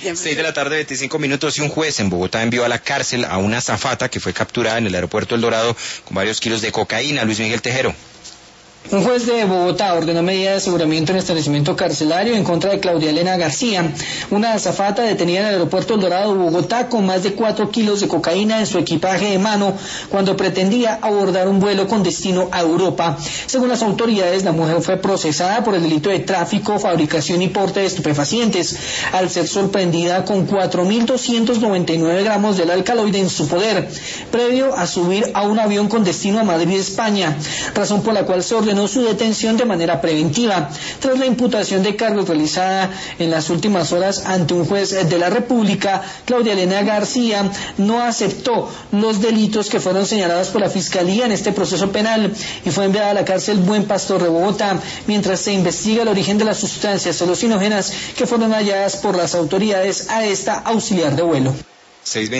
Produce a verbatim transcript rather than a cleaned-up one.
seis de la tarde, veinticinco minutos, y un juez en Bogotá envió a la cárcel a una azafata que fue capturada en el aeropuerto El Dorado con varios kilos de cocaína. Luis Miguel Tejero. Un juez de Bogotá ordenó medida de aseguramiento en el establecimiento carcelario en contra de Claudia Elena García, una azafata detenida en el aeropuerto El Dorado, Bogotá, con más de cuatro kilos de cocaína en su equipaje de mano cuando pretendía abordar un vuelo con destino a Europa. Según las autoridades, la mujer fue procesada por el delito de tráfico, fabricación y porte de estupefacientes, al ser sorprendida con cuatro mil doscientos noventa y nueve gramos del alcaloide en su poder, previo a subir a un avión con destino a Madrid, España, razón por la cual se ordenó su detención de manera preventiva, tras la imputación de cargos realizada en las últimas horas ante un juez de la República. Claudia Elena García no aceptó los delitos que fueron señalados por la Fiscalía en este proceso penal y fue enviada a la cárcel Buen Pastor de Bogotá, mientras se investiga el origen de las sustancias alucinógenas que fueron halladas por las autoridades a esta auxiliar de vuelo.